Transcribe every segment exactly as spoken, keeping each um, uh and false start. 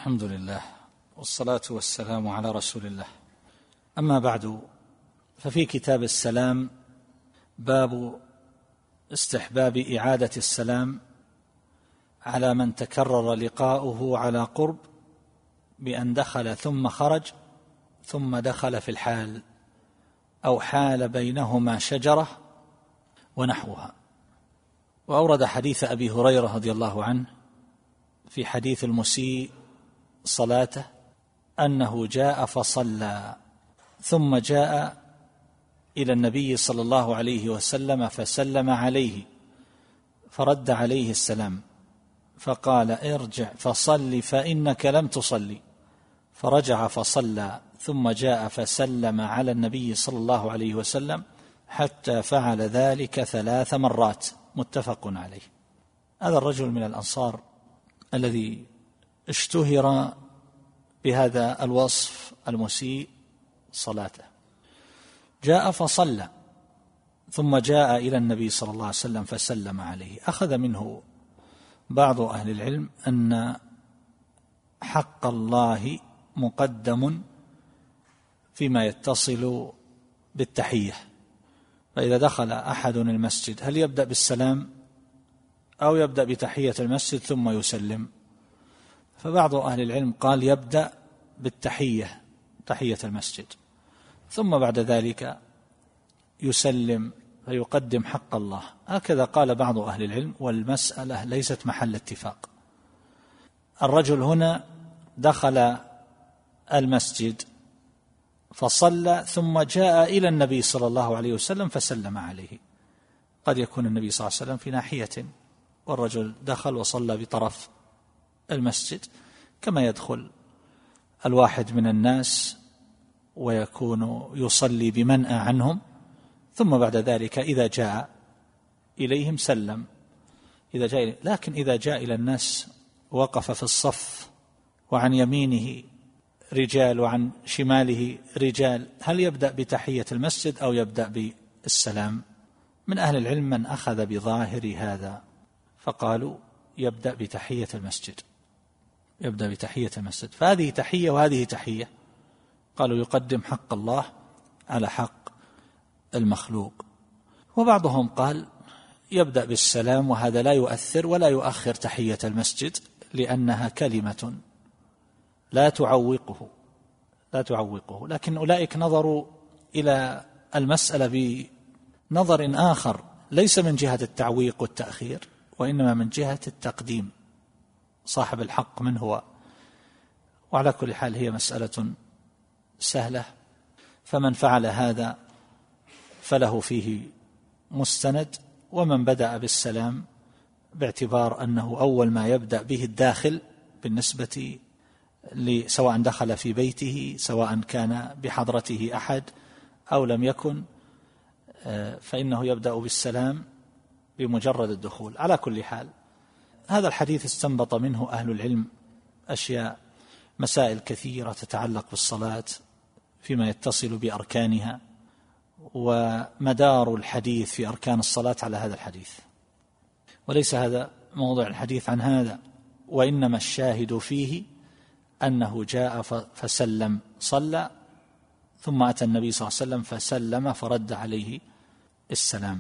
الحمد لله والصلاة والسلام على رسول الله. أما بعد، ففي كتاب السلام باب استحباب إعادة السلام على من تكرر لقاؤه على قرب بأن دخل ثم خرج ثم دخل في الحال أو حال بينهما شجرة ونحوها. وأورد حديث أبي هريرة رضي الله عنه في حديث المسيء صلاته أنه جاء فصلى ثم جاء إلى النبي صلى الله عليه وسلم فسلم عليه فرد عليه السلام فقال: ارجع فصل فإنك لم تصلي. فرجع فصلى ثم جاء فسلم على النبي صلى الله عليه وسلم حتى فعل ذلك ثلاث مرات، متفق عليه. هذا الرجل من الأنصار الذي اشتهر بهذا الوصف المسيء صلاته، جاء فصلى ثم جاء إلى النبي صلى الله عليه وسلم فسلم عليه. أخذ منه بعض أهل العلم أن حق الله مقدم فيما يتصل بالتحية، فإذا دخل أحد المسجد هل يبدأ بالسلام أو يبدأ بتحية المسجد ثم يسلم؟ فبعض أهل العلم قال يبدأ بالتحية، تحية المسجد، ثم بعد ذلك يسلم فيقدم حق الله. هكذا قال بعض أهل العلم، والمسألة ليست محل اتفاق. الرجل هنا دخل المسجد فصلى ثم جاء إلى النبي صلى الله عليه وسلم فسلم عليه. قد يكون النبي صلى الله عليه وسلم في ناحية والرجل دخل وصلى بطرف المسجد، كما يدخل الواحد من الناس ويكون يصلي بمنأى عنهم، ثم بعد ذلك إذا جاء إليهم سلم. إذا جاء إليه. لكن إذا جاء إلى الناس وقف في الصف وعن يمينه رجال وعن شماله رجال، هل يبدأ بتحية المسجد أو يبدأ بالسلام؟ من أهل العلم من أخذ بظاهر هذا فقالوا يبدأ بتحية المسجد، يبدأ بتحية المسجد، فهذه تحية وهذه تحية. قالوا يقدم حق الله على حق المخلوق. وبعضهم قال يبدأ بالسلام، وهذا لا يؤثر ولا يؤخر تحية المسجد، لأنها كلمة لا تعوقه لا تعوقه لكن أولئك نظروا إلى المسألة بنظر آخر، ليس من جهة التعويق والتأخير، وإنما من جهة التقديم، صاحب الحق من هو. وعلى كل حال هي مسألة سهلة، فمن فعل هذا فله فيه مستند، ومن بدأ بالسلام باعتبار أنه أول ما يبدأ به الداخل بالنسبة سواء دخل في بيته سواء كان بحضرته أحد أو لم يكن، فإنه يبدأ بالسلام بمجرد الدخول. على كل حال هذا الحديث استنبط منه أهل العلم أشياء، مسائل كثيرة تتعلق بالصلاة فيما يتصل بأركانها، ومدار الحديث في أركان الصلاة على هذا الحديث، وليس هذا موضوع الحديث عن هذا، وإنما الشاهد فيه أنه جاء فسلم، صلى ثم أتى النبي صلى الله عليه وسلم فسلم فرد عليه السلام.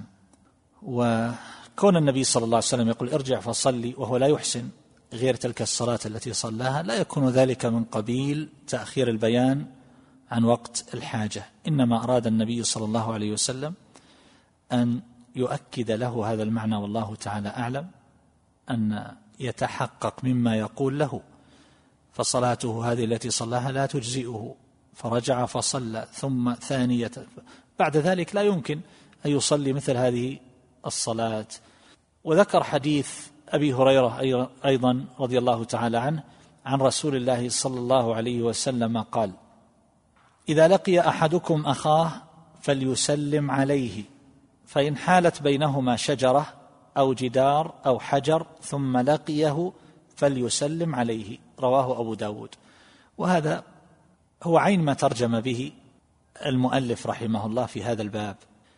وكون النبي صلى الله عليه وسلم يقول ارجع فصلي وهو لا يحسن غير تلك الصلاة التي صلاها، لا يكون ذلك من قبيل تأخير البيان عن وقت الحاجة، إنما أراد النبي صلى الله عليه وسلم أن يؤكد له هذا المعنى، والله تعالى أعلم، أن يتحقق مما يقول له، فصلاته هذه التي صلاها لا تجزئه، فرجع فصلى ثم ثانية بعد ذلك لا يمكن أن يصلي مثل هذه الصلاة. وذكر حديث أبي هريرة أيضا رضي الله تعالى عنه عن رسول الله صلى الله عليه وسلم قال: إذا لقي أحدكم أخاه فليسلم عليه، فإن حالت بينهما شجرة أو جدار أو حجر ثم لقيه فليسلم عليه. رواه أبو داود. وهذا هو عين ما ترجم به المؤلف رحمه الله في هذا الباب.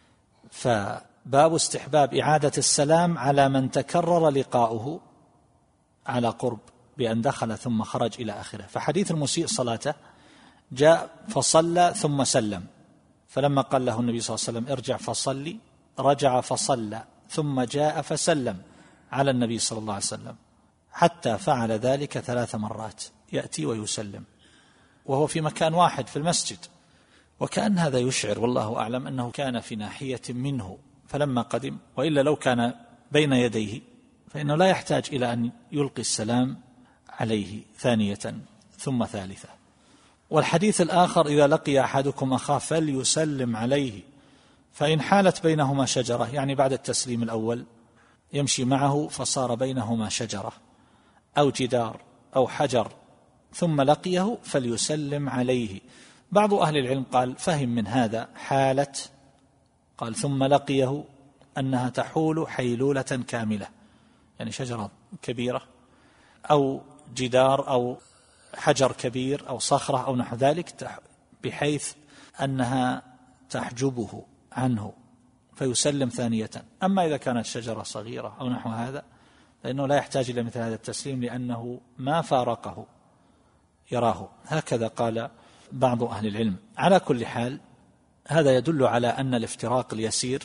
فباب استحباب إعادة السلام على من تكرر لقاؤه على قرب بأن دخل ثم خرج إلى آخره. فحديث المسيء صلاته جاء فصلى ثم سلم، فلما قال له النبي صلى الله عليه وسلم ارجع فصلي رجع فصلى ثم جاء فسلم على النبي صلى الله عليه وسلم، حتى فعل ذلك ثلاث مرات، يأتي ويسلم وهو في مكان واحد في المسجد. وكأن هذا يشعر والله أعلم أنه كان في ناحية منه فلما قدم، وإلا لو كان بين يديه فإنه لا يحتاج إلى أن يلقي السلام عليه ثانية ثم ثالثة. والحديث الآخر إذا لقي أحدكم أخاه فليسلم عليه، فإن حالت بينهما شجرة، يعني بعد التسليم الأول يمشي معه فصار بينهما شجرة أو جدار أو حجر ثم لقيه فليسلم عليه. بعض أهل العلم قال فهم من هذا حالة، قال ثم لقيه أنها تحول حيلولة كاملة، يعني شجرة كبيرة أو جدار أو حجر كبير أو صخرة أو نحو ذلك، بحيث أنها تحجبه عنه فيسلم ثانية. أما إذا كانت شجرة صغيرة أو نحو هذا فإنه لا يحتاج إلى مثل هذا التسليم لأنه ما فارقه يراه. هكذا قال بعض أهل العلم. على كل حال هذا يدل على أن الافتراق اليسير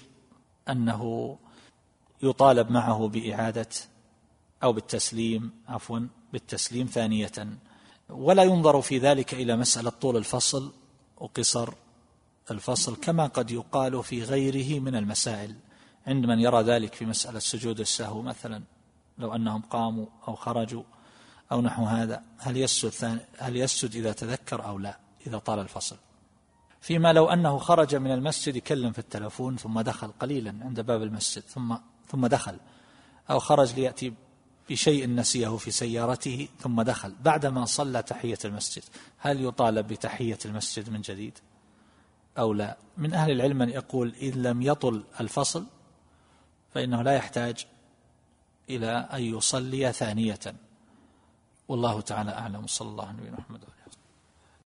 أنه يطالب معه بإعادة أو بالتسليم عفوا بالتسليم ثانية، ولا ينظر في ذلك إلى مسألة طول الفصل وقصر الفصل كما قد يقال في غيره من المسائل عند من يرى ذلك في مسألة سجود السهو مثلا، لو أنهم قاموا أو خرجوا أو نحو هذا هل يسجد, هل يسجد إذا تذكر أو لا إذا طال الفصل. فيما لو أنه خرج من المسجد يكلم في التلفون ثم دخل قليلا عند باب المسجد ثم ثم دخل، أو خرج ليأتي بشيء نسيه في سيارته ثم دخل بعدما صلى تحية المسجد، هل يطالب بتحية المسجد من جديد أو لا؟ من أهل العلم من يقول إن لم يطل الفصل فإنه لا يحتاج إلى أن يصلي ثانية، والله تعالى أعلم. صلى الله عليه وسلم.